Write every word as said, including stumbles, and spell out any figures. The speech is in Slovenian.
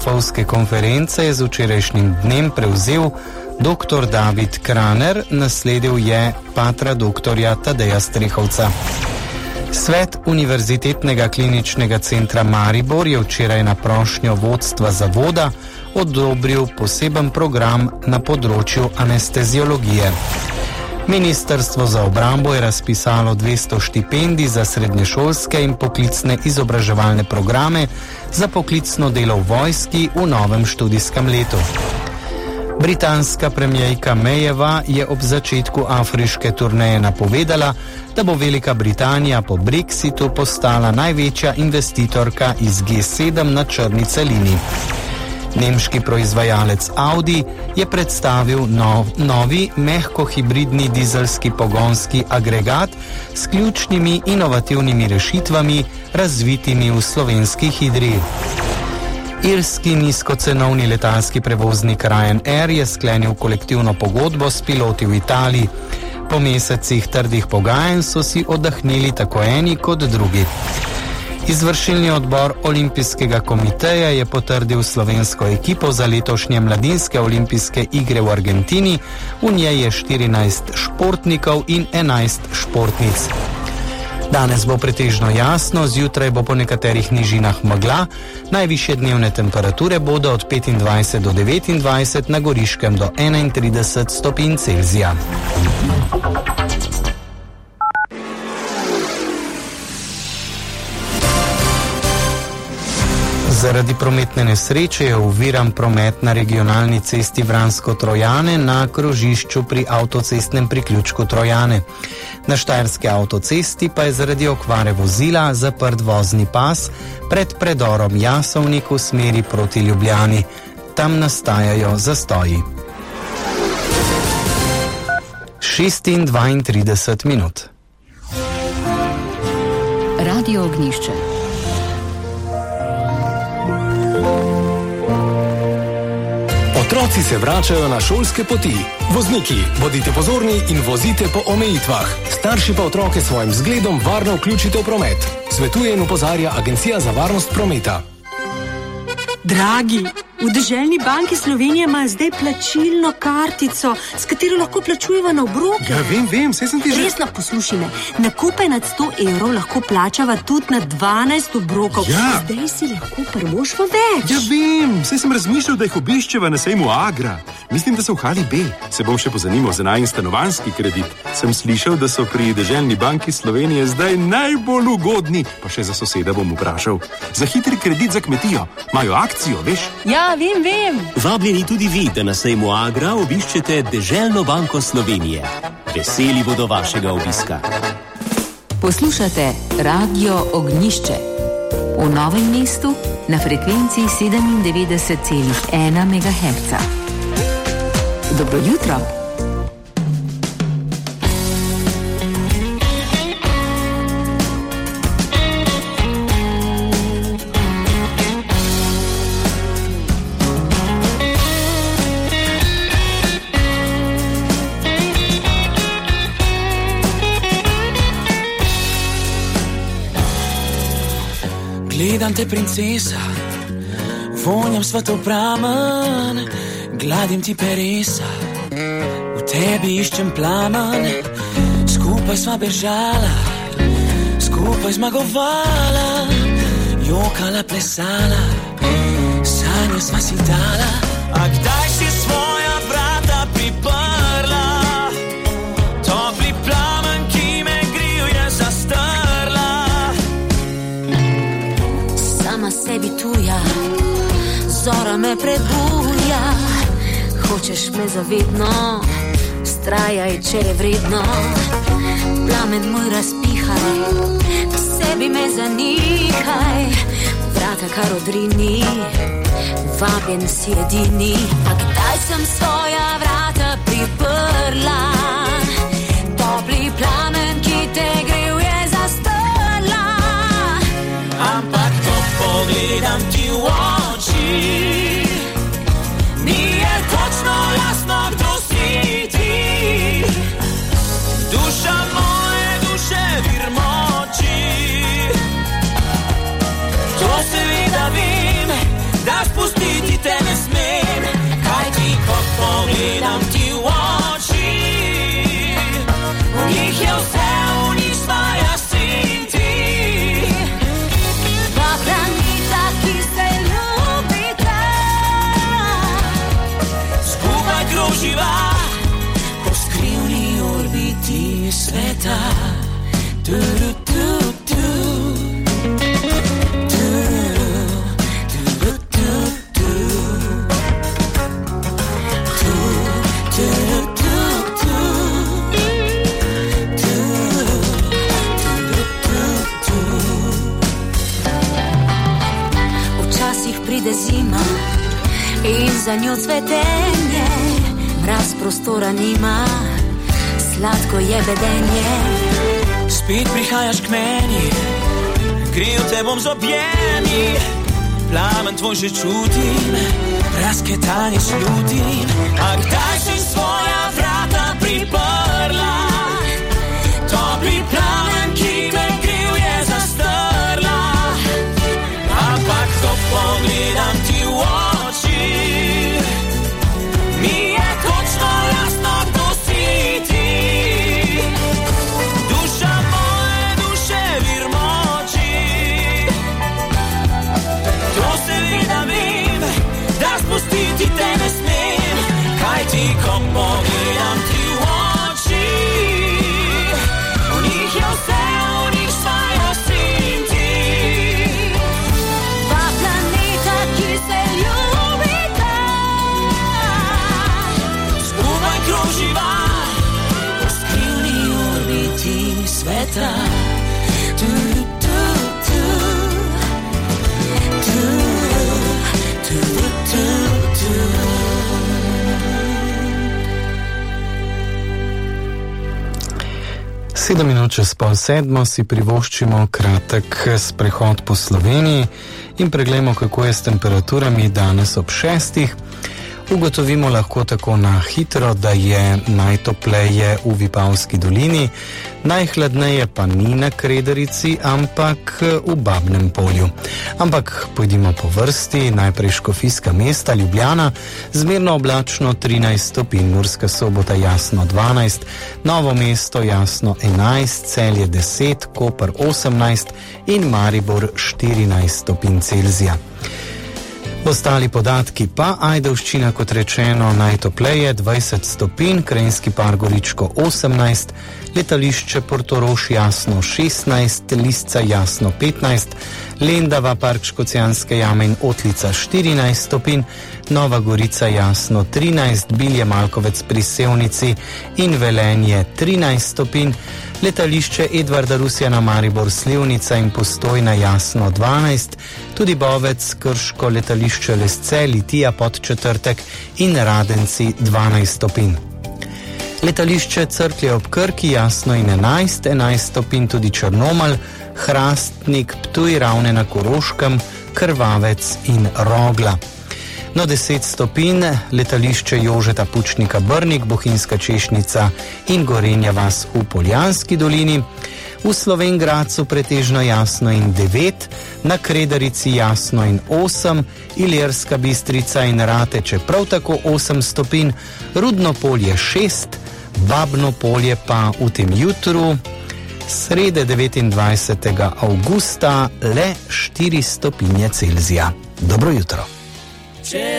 Fovske konference je z včerajšnjim dnem prevzel doktor David Kraner, nasledil je patra doktorja Tadeja Strehovca. Svet Univerzitetnega kliničnega centra Maribor je včeraj na prošnjo vodstva zavoda odobril poseben program na področju anesteziologije. Ministrstvo za obrambo je razpisalo dvesto štipendij za srednješolske in poklicne izobraževalne programe za poklicno delo v vojski v novem študijskem letu. Britanska premierka Mayeva je ob začetku afriške turneje napovedala, da bo Velika Britanija po Brexitu postala največja investitorka iz G sedem na črni celini. Nemški proizvajalec Audi je predstavil nov, novi mehko-hibridni dizelski pogonski agregat s ključnimi inovativnimi rešitvami, razvitimi v slovenski hidri. Irski nizkocenovni letalski prevoznik Ryanair je sklenil kolektivno pogodbo s piloti v Italiji. Po mesecih trdih pogajanj so si oddahnili tako eni kot drugi. Izvršilni odbor Olimpijskega komiteja je potrdil slovensko ekipo za letošnje mladinske olimpijske igre v Argentini. V njej je štirinajst športnikov in enajst športnic. Danes bo pretežno jasno, zjutraj bo po nekaterih nižinah megla, najvišje dnevne temperature bodo od petindvajset do devetindvajset, na Goriškem do enaintrideset stopinj Celzija. Zaradi prometne nesreče je oviran promet na regionalni cesti Vransko-Trojane na krožišču pri avtocestnem priključku Trojane. Na štajerski avtocesti pa je zaradi okvare vozila zaprt vozni pas pred predorom Jasovnik v smeri proti Ljubljani. Tam nastajajo zastoji. šest in dvaintrideset minut. Radio Ognjišče. Otroci se vračajo na šolske poti. Vozniki, bodite pozorni in vozite po omejitvah. Starši pa otroke svojim zgledom varno vključite v promet. Svetuje in opozarja Agencija za varnost prometa. Dragi, v Deželni banki Slovenije imajo zdaj plačilno kartico, s katero lahko plačujeva na obroke. Ja, vem, vem, saj sem ti že... Resno, poslušaj me, nakupe nad sto evrov lahko plačava tudi na dvanajst obrokov. Ja. Zdaj si lahko prvošva več. Ja, vem, saj sem razmišljal, da jih obiščeva na sejmu Agra. Mislim, da so v hali B. Se bom še pozanimal za najin stanovanjski kredit. Sem slišal, da so pri Deželni banki Slovenije zdaj najbolj ugodni. Pa še za soseda bom vprašal. Za hitri kredit za kmetijo. Imajo akcijo, veš? Ja, vem, vem. Vabljeni tudi vi, da na sejmu Agra obiščete Deželno banko Slovenije. Veseli bodo vašega obiska. Poslušate Radio Ognjišče. V Novem mestu na frekvenciji sedemindevetdeset celih ena megaherca. Dobro jutro. Gledam te, princesa, vonjam svetov pramen, gladim ti peresa, v tebi iščem plamen. Skupaj sva bežala, skupaj zmagovala, jokala, plesala, sanje sva si dala. A kdaj si svoja vrata priprla, topli plamen, ki me grije zastrla. Sama sebi tuja, zora me prebuja, hočeš me zavedno, vztrajaj, če je vredno. Plamen moj razpihaj, v sebi me zanikaj, vrata kar odrini, vabljen si edini. A kdaj sem svoja vrata priprla, topli plamen, ki te grije zastrla. Ampak ko pogledam ti v oči, mi je točno jasno, kdo si ti. Duša moje duše, vir moči. To seveda vem, da spusti pogledam ti v oči, v njih je vse, v njih sva jaz in ti. Dva planeta, ki se ljubita, Skupaj kroživa po skrivni orbiti sveta. Tu, tu, tu. Pride zima in za njo cvetenje, mraz prostora nima, sladko je vedenje. Spet prihajaš k meni, kril te bom z objemi, plamen tvoj že čutim, razketanje slutim. A kdaj si svoja vrata priprla, topli plamen, ki me kril je zastrla. Ampak ko pogledam ti v oči, mi je točno jasno, kdo si ti. Duša moje duše, vir moči, to seveda vem, da spustiti te ne smem. Kaj ti, ko pogledam ti v oči, v njih je vse, v njih sva jaz in ti. Dva planeta, ki se ljubita, Skupaj kroživa po skrivni orbiti sveta. Tu, tu, tu. Tu, tu, tu, tu. Sedem minut čez pol sedmo si privoščimo kratek sprehod po Sloveniji in pregledamo, kako je s temperaturami danes ob šestih. Ugotovimo lahko tako na hitro, da je najtopleje v Vipavski dolini, najhladneje pa ni na Kredarici, ampak v Babnem Polju. Ampak pojdimo po vrsti, najprej Škofijska Mesta, Ljubljana, zmerno oblačno trinajst stopinj, Murska Sobota jasno dvanajst, Novo mesto jasno enajst, Celje deset, Koper osemnajst in Maribor štirinajst stopinj Celzija. Ostali podatki pa: Ajdovščina, kot rečeno, najtopleje dvajset stopinj, Krenjski par Goričko osemnajst, letališče Portorož jasno šestnajst, Lisca jasno petnajst, Lendava, park Škocjanske jame in Otlica štirinajst stopinj, Nova Gorica jasno trinajst, Bilje Malkovec pri Sevnici in Velenje trinajst stopinj, letališče Edvarda Rusjana Maribor Slivnica in Postojna jasno dvanajst, tudi Bovec, Krško, letališče Lesce, Litija Podčetrtek in Radenci dvanajst stopinj. Letališče Cerklje ob Krki jasno in enajst, enajst stopinj tudi Črnomelj, Hrastnik, Ptuj, Ravne na Koroškem, Krvavec in Rogla. No, deset stopinj letališče Jožeta Pučnika Brnik, Bohinjska Češnica in Gorenja vas v Poljanski dolini. V Slovenj Gradcu pretežno jasno in devet, na Kredarici jasno in osem, Ilirska Bistrica in Rateče prav tako osem stopinj, Rudno Polje šest, Babno Polje pa v tem jutru, srede devetindvajsetega avgusta, le štiri stopinje Celzija. Dobro jutro.